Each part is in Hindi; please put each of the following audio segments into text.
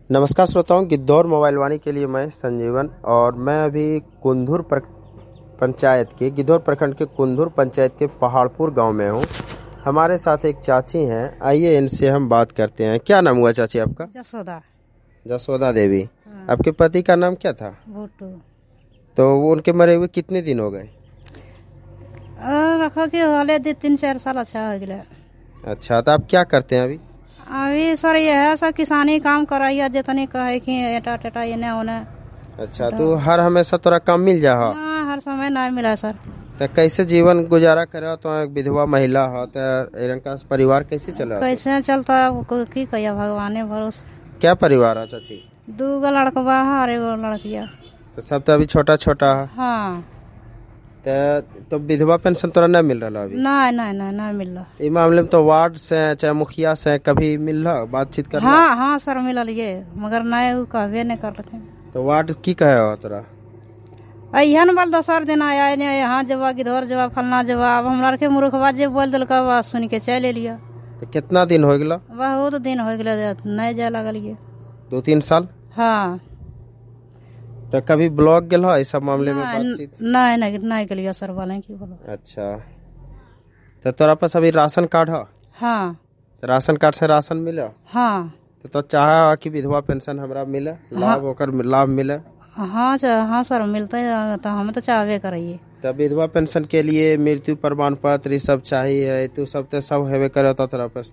नमस्कार श्रोताओं, गिद्धौर मोबाइल वाणी के लिए मैं संजीवन और मैं अभी पंचायत के गिद्धौर प्रखंड के कुंदूर पंचायत के पहाड़पुर गांव में हूं। हमारे साथ एक चाची हैं, आइए इनसे हम बात करते हैं। क्या नाम हुआ चाची आपका? जसोदा। जसोदा देवी। हाँ। आपके पति का नाम क्या था? भुट्टू। तो वो उनके मरे हुए कितने दिन हो गए? रखो कि हाले 2-3-4 साल अच्छा हो गया। अच्छा, तो आप क्या करते हैं अभी? अभी सर ये है सर किसानी काम कराइए जितनी कहे कि एटा टेटा ये नहीं होने। अच्छा, तो हर हमेशा तोरा काम मिल जा हो? ना, हर समय नहीं मिला सर। तो कैसे जीवन गुजारा करे? तो एक विधवा महिला हो तो इनका परिवार कैसे चला? कैसे चलता है वो की कहिया, भगवाने भरोसे। क्या परिवार है चाची? 2 लड़कवा है और 1 लड़किया। तो सब तो अभी छोटा छोटा है। हाँ। तो विधवा पेंशन तोरा नहीं मिल रहा अभी? नहीं मिल रहा। इस मामले में तो वार्ड से चाहे मुखिया से कभी मिल रहा बातचीत कर? हाँ सर मिलल ये, मगर नहीं वो कहबे नहीं कर रहे। तो वार्ड की कहे हो तोरा? अहन बल दोसर दिन आया नहीं, यहाँ जवा गिधौर जवा फलना जवा। अब हमरा के मूर्खवा जे बोल दिल सुन के चले लिया। तो कितना दिन हो गया? बहुत दिन हो गया नहीं जाए लगल ये। 2-3 साल? हाँ। तो कभी ब्लॉक गेल हो इस सब मामले में बातचीत? नहीं गलिया सर वाले की बोलो। अच्छा, तो तोरा पास अभी राशन कार्ड है? हाँ। तो राशन कार्ड से राशन मिले? हाँ। तो चाहे कि विधवा पेंशन हमरा मिले, लाभ होकर लाभ मिले? हाँ सर मिलते हैं तो हम तो चाहबे करिए। तो विधवा पेंशन के लिए मृत्यु प्रमाण पत्र ये सब चाहिए, तो सब हेबे करे तोरा पास?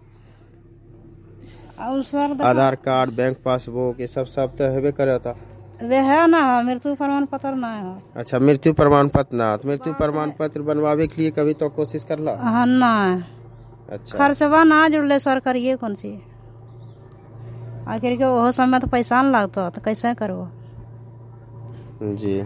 आधार कार्ड, बैंक पासबुक ये सब तो हेबे करे था? वे है ना, मृत्यु प्रमाण पत्र ना है। अच्छा, मृत्यु प्रमाण पत्र ना? तो मृत्यु प्रमाण पत्र बनवावे के लिए कभी तो कोशिश कर ला? हाँ ना। अच्छा, खर्चवा ना जुड़ले सर, करिए कौन सी? आखिर के वो समय तो पैसा न लगता तो कैसे करो जी।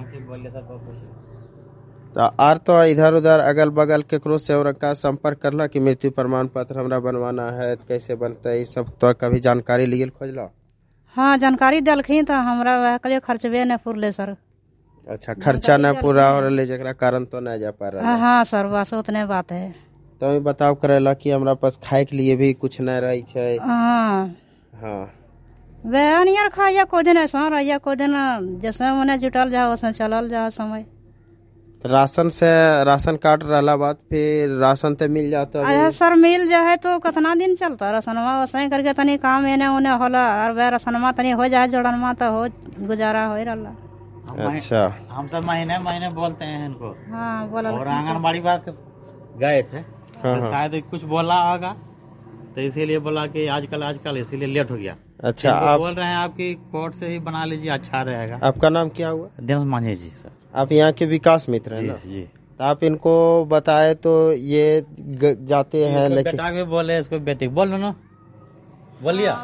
तो आर तो इधर उधर अगल बगल केकरो से और का संपर्क करला कि मृत्यु प्रमाण पत्र हमरा बनवाना है, तो कैसे बनता है, सब तो कभी जानकारी लिए खोजला? हाँ जानकारी दिलखिन तो हमरा वह के खर्चबे नहीं पुरले सर। अच्छा, खर्चा न पूरा हो रहा जरा कारण तो नहीं जा पा रहा? हाँ सर, बस उतने बात है। तो बताओ करेला कि हमरा पास खाए के लिए भी कुछ नहीं रही है। हाँ हाँ, वह नियर खाइया को दिन ऐसा रहिया को दिन जैसे उन्हें जुटल जाओ वैसे चलल जाओ समय। राशन से राशन कार्ड रहला बाद फिर राशन तो मिल जाता है? सर मिल जाए तो कितना दिन चलता राशनवा, वैसे करके तनी काम एने ओने होला और वह राशनवा तनी हो जाए जोड़नवा तो हो गुजारा हो रहा। अच्छा, हम सब महीने महीने बोलते हैं इनको। हाँ बोला। और आंगनबाड़ी बात गए थे हाँ, तो शायद कुछ बोला होगा तो इसीलिए बोला कि आजकल इसीलिए लेट हो गया। अच्छा, आप बोल रहे हैं आपकी कोर्ट से ही बना लीजिए, अच्छा रहेगा। आपका नाम क्या हुआ? दिनेश मांझी जी सर। आप यहाँ के विकास मित्र हैं ना? जी। तो आप इनको बताए तो ये जाते हैं, लेकिन बेटा भी बोले, इसको बेटी बोल लो ना, बोलिए।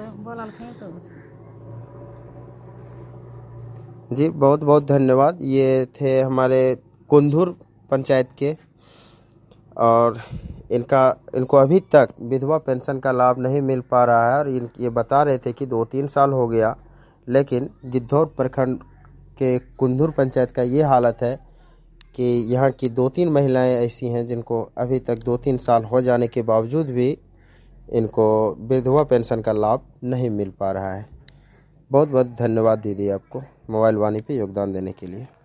जी बहुत बहुत धन्यवाद। ये थे हमारे कुंदूर पंचायत के, और इनको अभी तक विधवा पेंशन का लाभ नहीं मिल पा रहा है। और ये बता रहे थे कि 2-3 साल हो गया, लेकिन गिद्धौर प्रखंड के कुंदूर पंचायत का ये हालत है कि यहाँ की 2-3 महिलाएं ऐसी हैं जिनको अभी तक 2-3 साल हो जाने के बावजूद भी इनको विधवा पेंशन का लाभ नहीं मिल पा रहा है। बहुत बहुत धन्यवाद दीदी आपको मोबाइल वाणी पे योगदान देने के लिए।